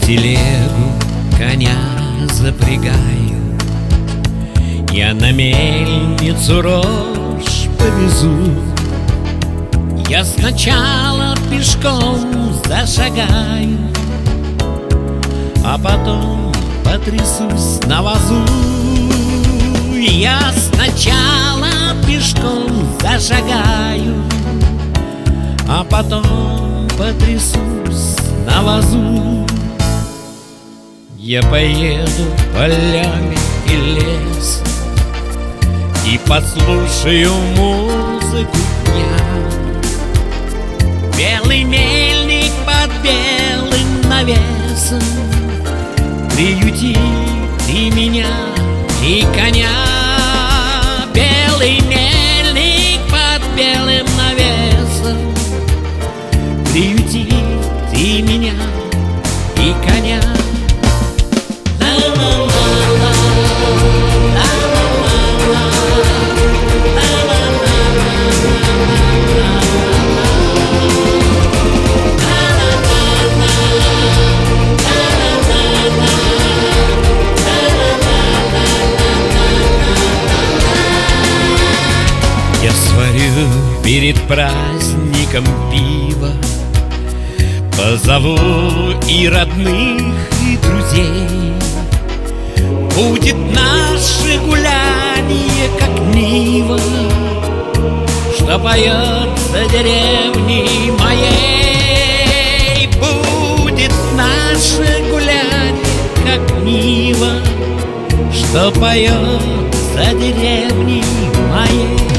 телегу коня запрягаю, я на мельницу рожь повезу. Я сначала пешком зашагаю, а потом потрясусь на вазу. Я сначала пешком зашагаю, а потом потрясусь на вазу. Я поеду полями и лесом и послушаю музыку дня. Белый мельник под белым навесом, приюти ты меня и коня. Белый мельник под белым навесом, приюти ты меня и коня. Я сварю перед праздником пиво, позову и родных, и друзей. Будет наше гуляние, как нива, что поет за деревней моей. Будет наше гуляние, как нива, что поет за деревней моей.